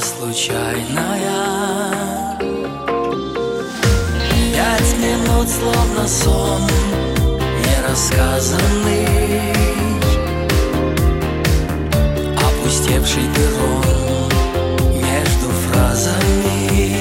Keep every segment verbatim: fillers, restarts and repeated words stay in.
случайная. Пять минут словно сон нерассказанный, опустевший перрон между фразами.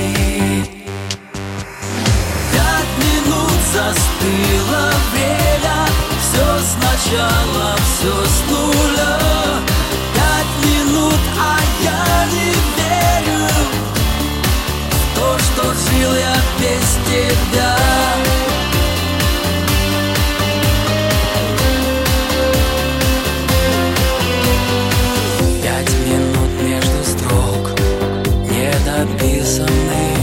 Пять минут застыло время, все сначала, все с нуля. Пять минут, а я не верю в то, что жил я без тебя. Пять минут между строк недописанных,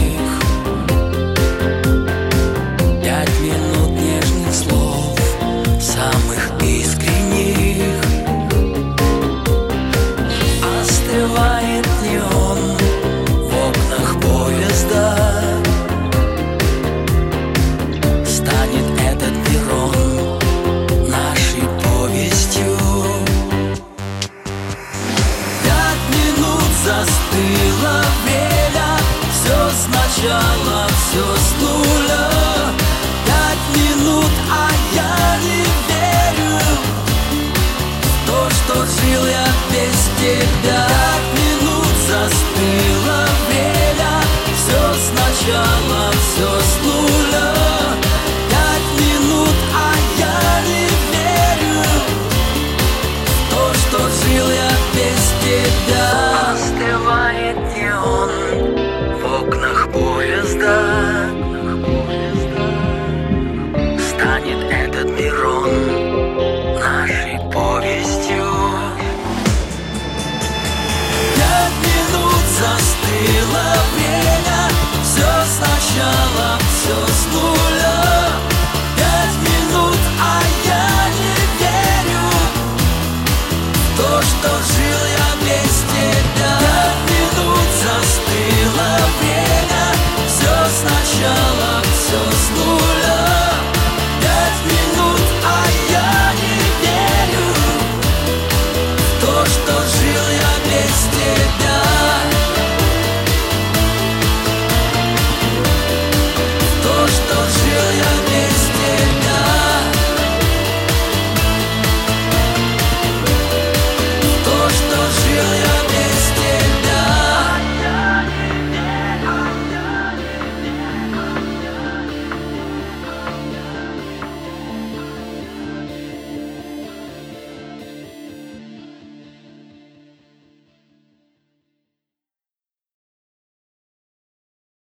пять минут нежных слов, самых искренних. Остывает неон в окнах поезда, станет этот перрон нашей повестью. Пять минут застыло время, все сначала, все с нуля.